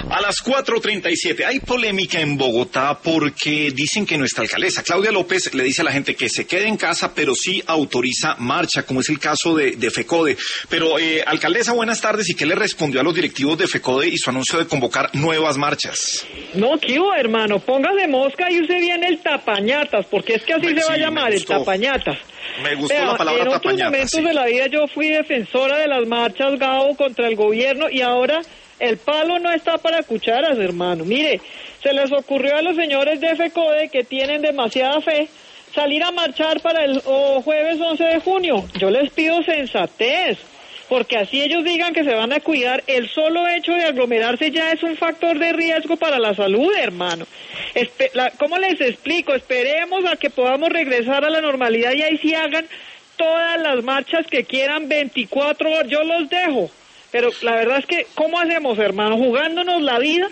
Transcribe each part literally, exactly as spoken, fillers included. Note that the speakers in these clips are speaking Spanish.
A las cuatro treinta y siete, hay polémica en Bogotá porque dicen que nuestra alcaldesa, Claudia López, le dice a la gente que se quede en casa, pero sí autoriza marcha, como es el caso de, de FECODE. Pero, eh, alcaldesa, buenas tardes, ¿y qué le respondió a los directivos de FECODE y su anuncio de convocar nuevas marchas? No, ¿qué hubo, hermano? Póngase mosca y use bien el tapañatas, porque es que así me, se va sí, a llamar, el tapañatas. Me gustó Pero, la palabra tapañatas. En otros momentos sí. de la vida yo fui defensora de las marchas, Gabo, contra el gobierno, y ahora el palo no está para cucharas, hermano. Mire, se les ocurrió a los señores de FECODE, que tienen demasiada fe, salir a marchar para el oh, jueves once de junio. Yo les pido sensatez, porque así ellos digan que se van a cuidar. El solo hecho de aglomerarse ya es un factor de riesgo para la salud, hermano. Espe- la, ¿Cómo les explico? Esperemos a que podamos regresar a la normalidad y ahí sí hagan todas las marchas que quieran, veinticuatro horas, yo los dejo. Pero la verdad es que, ¿cómo hacemos, hermano? ¿Jugándonos la vida?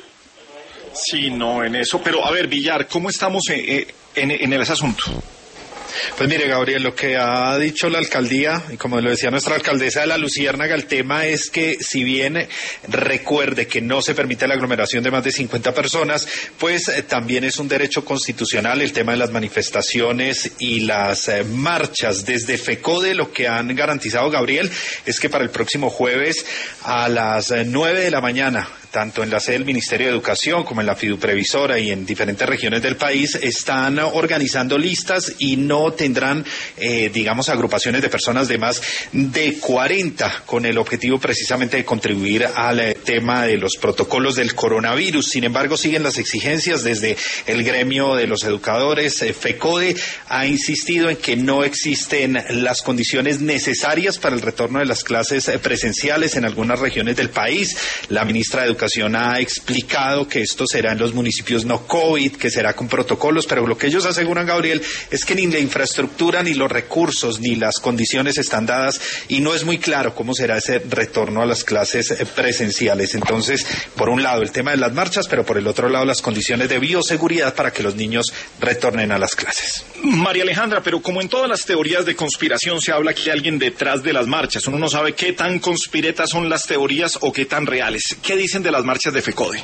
Sí, no, en eso. Pero, a ver, Villar, ¿cómo estamos en, en, en ese asunto? Pues mire, Gabriel, lo que ha dicho la alcaldía, y como lo decía nuestra alcaldesa de La Luciérnaga, el tema es que si bien recuerde que no se permite la aglomeración de más de cincuenta personas, pues eh, también es un derecho constitucional el tema de las manifestaciones y las eh, marchas. Desde FECODE lo que han garantizado, Gabriel, es que para el próximo jueves a las eh, nueve de la mañana, tanto en la sede del Ministerio de Educación como en la Fiduprevisora y en diferentes regiones del país, están organizando listas y no tendrán, eh, digamos, agrupaciones de personas de más de cuarenta, con el objetivo precisamente de contribuir al eh, tema de los protocolos del coronavirus. Sin embargo, siguen las exigencias desde el gremio de los educadores. eh, FECODE ha insistido en que no existen las condiciones necesarias para el retorno de las clases eh, presenciales en algunas regiones del país. La ministra de Educación Educación ha explicado que esto será en los municipios no COVID, que será con protocolos, pero lo que ellos aseguran, Gabriel, es que ni la infraestructura, ni los recursos, ni las condiciones están dadas y no es muy claro cómo será ese retorno a las clases presenciales. Entonces, por un lado el tema de las marchas, pero por el otro lado las condiciones de bioseguridad para que los niños retornen a las clases. María Alejandra, pero como en todas las teorías de conspiración se habla que hay alguien detrás de las marchas, uno no sabe qué tan conspiretas son las teorías o qué tan reales. ¿Qué dicen de las marchas de FECODE?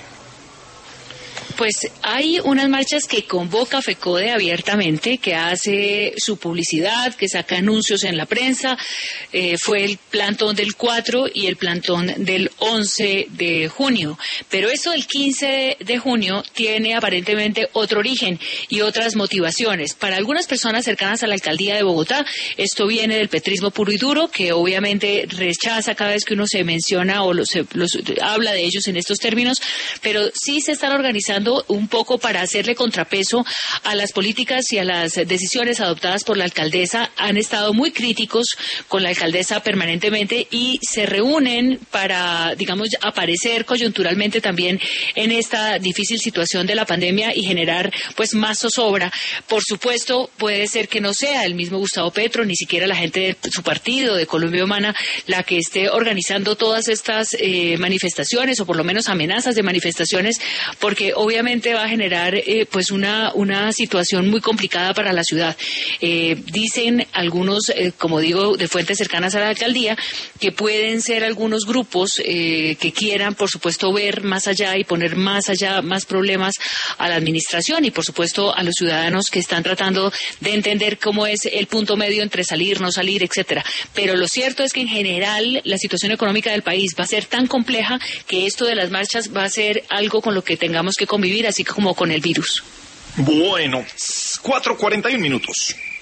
Pues hay unas marchas que convoca FECODE abiertamente, que hace su publicidad, que saca anuncios en la prensa. Eh, fue el plantón del cuatro y el plantón del once de junio. Pero esto del quince de junio tiene aparentemente otro origen y otras motivaciones. Para algunas personas cercanas a la alcaldía de Bogotá, esto viene del petrismo puro y duro, que obviamente rechaza cada vez que uno se menciona o los, los, habla de ellos en estos términos, pero sí se están organizando un poco para hacerle contrapeso a las políticas y a las decisiones adoptadas por la alcaldesa. Han estado muy críticos con la alcaldesa permanentemente y se reúnen para, digamos, aparecer coyunturalmente también en esta difícil situación de la pandemia y generar pues más zozobra. Por supuesto, puede ser que no sea el mismo Gustavo Petro, ni siquiera la gente de su partido, de Colombia Humana, la que esté organizando todas estas eh, manifestaciones o por lo menos amenazas de manifestaciones, porque obviamente Obviamente va a generar eh, pues una una situación muy complicada para la ciudad. Eh, dicen algunos, eh, como digo, de fuentes cercanas a la alcaldía, que pueden ser algunos grupos eh, que quieran, por supuesto, ver más allá y poner más allá, más problemas a la administración y, por supuesto, a los ciudadanos que están tratando de entender cómo es el punto medio entre salir, no salir, etcétera. Pero lo cierto es que en general la situación económica del país va a ser tan compleja que esto de las marchas va a ser algo con lo que tengamos que convivir, así como con el virus. Bueno, cuatro cuarenta y un minutos.